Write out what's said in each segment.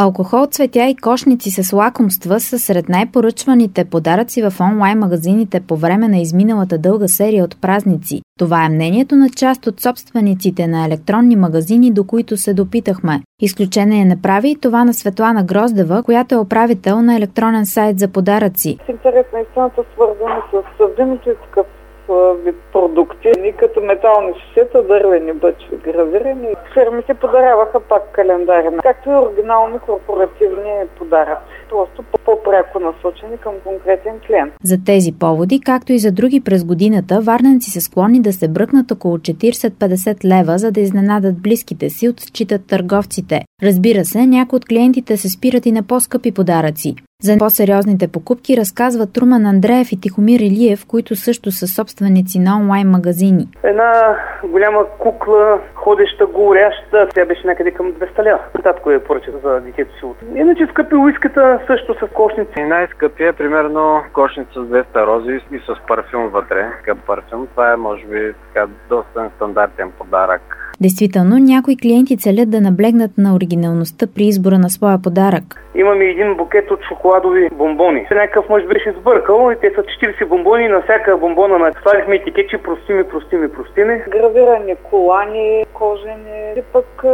Алкохол, цветя и кошници с лакомства са сред най-поръчваните подаръци в онлайн магазините по време на изминалата дълга серия от празници. Това е мнението на част от собствениците на електронни магазини, до които се допитахме. Изключение не прави и това на Светлана Гроздева, която е управител на електронен сайт за подаръци. С интерес на истината, свързани с съвдимото и такъв вид продукти, и като метални шишета, дървени бъчви, гравирани. Фирми се подаряваха пак календари, както и оригинални корпоративни подаръци. Просто по-пряко насочени към конкретен клиент. За тези поводи, както и за други през годината, варненци са склонни да се бръкнат около 40-50 лева, за да изненадат близките си, отчитат търговците. Разбира се, някои от клиентите се спират и на по-скъпи подаръци. За по-сериозните покупки разказват Румен Андреев и Тихомир Илиев, които също са собственици на онлайн магазини. Една голяма кукла, ходеща, горяща, тя беше някъде към 200 лева. Татко я поръча за детето си. Иначе скъпи уиската също с кошници. И най-скъпи е примерно кошница с 200 рози и с парфюм вътре. Скъп парфюм. Това е може би така доста стандартен подарък. Действително, някои клиенти целят да наблегнат на оригиналността при избора на своя подарък. Имаме един букет от шоколадови бомбони. Някакъв мъж беше сбъркал и те са 40 бомбони, на всяка бомбона наслагихме етикетчи простими. Гравирани колани, кожени, и пък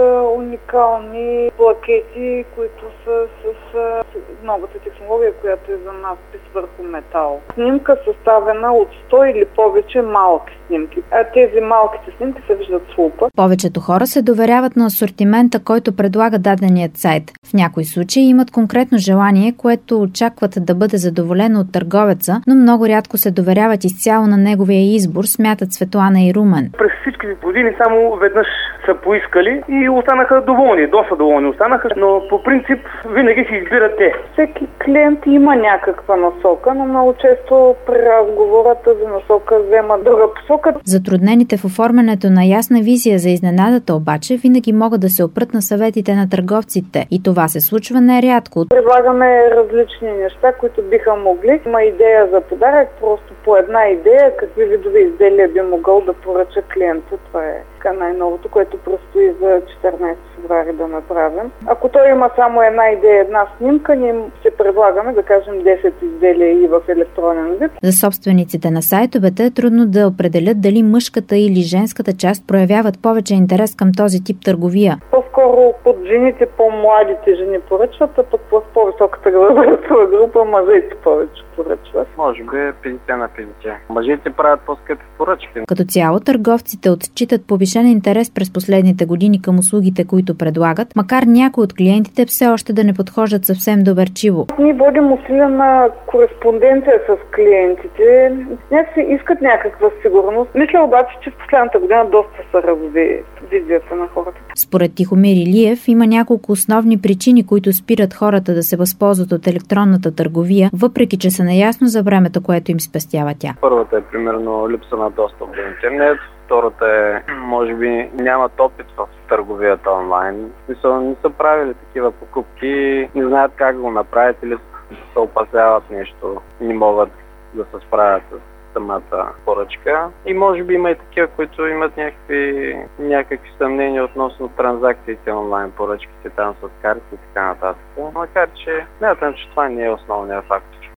уникални плакети, които са с новата технология, която е за надпис върху метал. Снимка съставена от 100 или повече малки снимки. А тези малките снимки се виждат с лупа. Повечето хора се доверяват на асортимента, който предлага даденият сайт. В някои случаи имат конкретно желание, което очакват да бъде задоволено от търговеца, но много рядко се доверяват изцяло на неговия избор, смятат Светлана и Румен. През всичките години само веднъж са поискали и останаха доволни, доста доволни останаха, но по принцип винаги си избират те. Всеки клиент има някаква насока, но много често при разговора тази насока взема друга посока. Затруднените в оформянето на ясна визия за изненадата обаче винаги могат да се опрат на съветите на търговците и това се случва нерядко. Предлагаме различни неща, които биха могли. Има идея за подарък, просто по една идея, какви видове изделия би могъл да поръча клиента. Това е най-новото, което предстои за 14 февруари да направим. Ако той има само една идея, една снимка, ние се предлагаме да кажем 10 изделия и в електронен вид. За собствениците на сайтовете е трудно да определят дали мъжката или женската част проявяват повече интерес към този тип търговия. По-скоро под жените, по-младите жени поръчват, а пък в по-високата възрастова група мъжете повече поръчват. Може би 50 на 50. Мъжете правят по-скъпи поръчки. Като цяло, търговците отчитат повишен интерес през последните години към услугите, които предлагат, макар някои от клиентите все още да не подхождат съвсем доверчиво. Ние водим усилена кореспонденция с клиентите. Някакси искат някаква сигурност. Мисля обаче, че в последната година доста се разви визията на хората. Според Тихомир Илиев има няколко основни причини, които спират хората да се възползват от електронната търговия, въпреки че са наясно за времето, което им спестява тя. Първата е примерно липса на достъп до интернет. Втората е, може би, нямат опит в търговията онлайн. Не са правили такива покупки, не знаят как го направят или се опасяват нещо, не могат да се справят с самата поръчка. И може би има и такива, които имат някакви съмнения относно транзакциите онлайн поръчките там с карти и така нататък. Макар че смятам, че това не е основният фактор.